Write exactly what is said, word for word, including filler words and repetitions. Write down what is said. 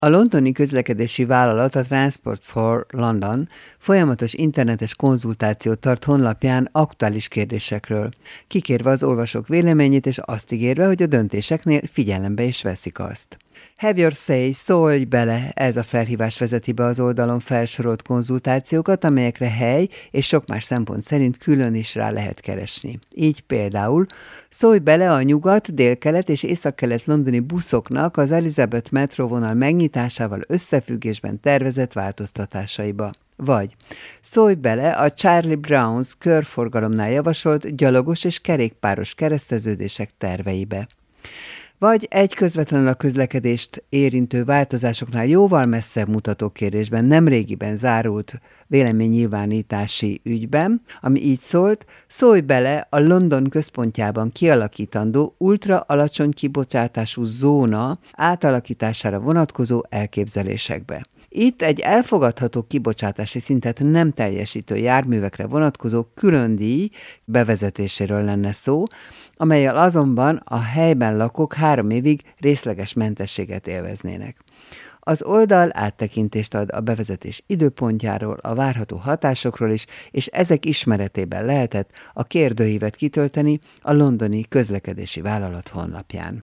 A londoni közlekedési vállalat, a Transport for London folyamatos internetes konzultációt tart honlapján aktuális kérdésekről, kikérve az olvasók véleményét és azt ígérve, hogy a döntéseknél figyelembe is veszik azt. Have your say, szólj bele, ez a felhívás vezeti be az oldalon felsorolt konzultációkat, amelyekre hely és sok más szempont szerint külön is rá lehet keresni. Így például szólj bele a nyugat, délkelet és északkelet londoni buszoknak az Elizabeth metróvonal megnyitásával összefüggésben tervezett változtatásaiba. Vagy szólj bele a Charlie Brown's körforgalomnál javasolt gyalogos és kerékpáros kereszteződések terveibe. Vagy egy közvetlenül a közlekedést érintő változásoknál jóval messzebb mutató kérdésben nemrégiben zárult véleménynyilvánítási ügyben, ami így szólt, szólj bele a London központjában kialakítandó ultra alacsony kibocsátású zóna átalakítására vonatkozó elképzelésekbe. Itt egy elfogadható kibocsátási szintet nem teljesítő járművekre vonatkozó külön díj bevezetéséről lenne szó, amellyel azonban a helyben lakók három évig részleges mentességet élveznének. Az oldal áttekintést ad a bevezetés időpontjáról, a várható hatásokról is, és ezek ismeretében lehetett a kérdőívet kitölteni a londoni közlekedési vállalat honlapján.